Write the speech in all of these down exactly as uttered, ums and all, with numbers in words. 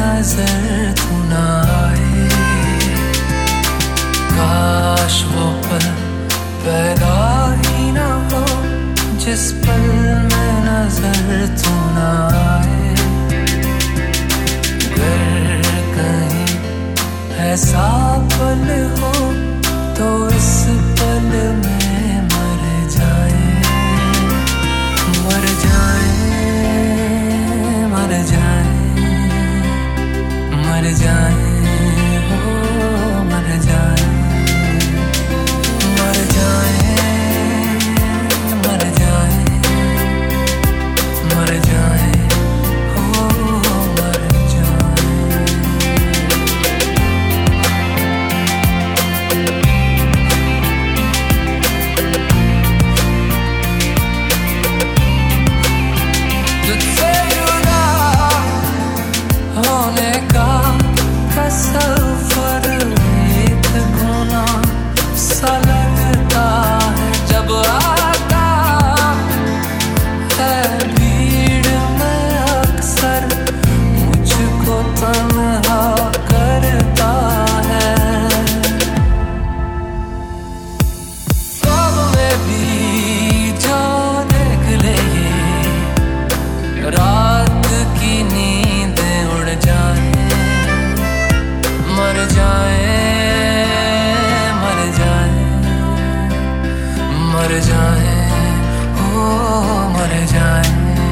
नजर तू ना आए, काश वो पल पैदा ही ना हो जिस पल में नजर तू ना आए। अगर कहीं ऐसा पल हो तो इस पल में मर जाए, मर जाए, मर जाए, मर जाए, हो मर जाए, मर जाए, मर जाए, मर जाए, हो मर जाए। तुझसे जुदा होने का सफर एक गुना सा लगता है जब आता है भीड़ में अक्सर मुझको तन्हा करता है। ख्वाब में भी जो देख ले ये रात की नींदें उड़ जाए, मर जाए, मर जाए, मर जाए, हो मर जाए।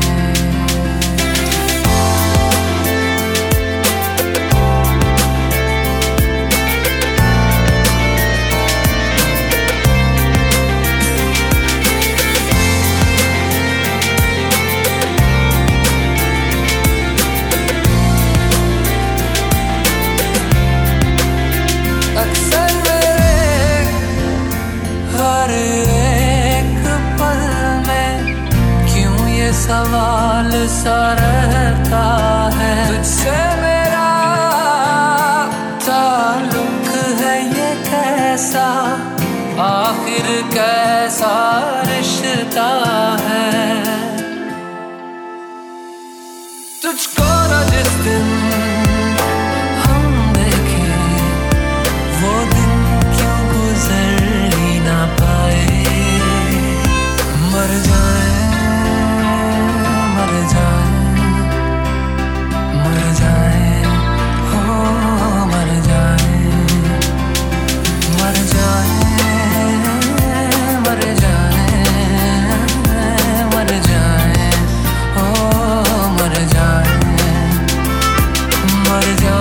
अक्सर मेरे हर एक पल में क्यों ये सवाल सा रहता है, तुझसे मेरा ताल्लुक है ये कैसा, आखिर कैसा रिश्ता है। तुझको न जिस दिन हम देखे वो दिन क्यों गुजर ही ना पाए, मर जाए, मर जाए, मर जाए, हो मर जाए, मर जाए, मर जाए, मर जाए, हो मर जाए, मर जाए।